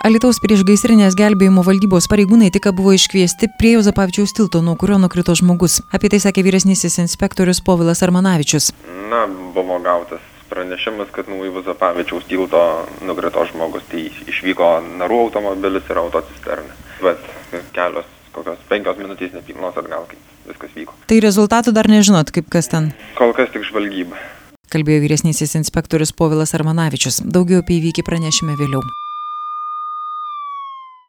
Alytaus priešgaisrinės gelbėjimo valdybos pareigūnai tik buvo iškviesti prie Juozapavičiaus tilto, nuo kurio nukrito žmogus. Apie tai sakė vyresnysis inspektorius Povilas Armanavičius. Buvo gautas pranešimas, kad nuo Juozapavičiaus tilto nukrito žmogus. Tai išvyko narų automobilis ir autocisternė. Bet kelios, kokios 5 minutės nepilnos atgal, kai viskas vyko. Tai rezultatų dar nežinot, kaip kas ten? Kol kas tik žvalgyba. Kalbėjo vyresnysis inspektorius Povilas Armanavičius. Daugiau apie įvykį pranešime vėliau.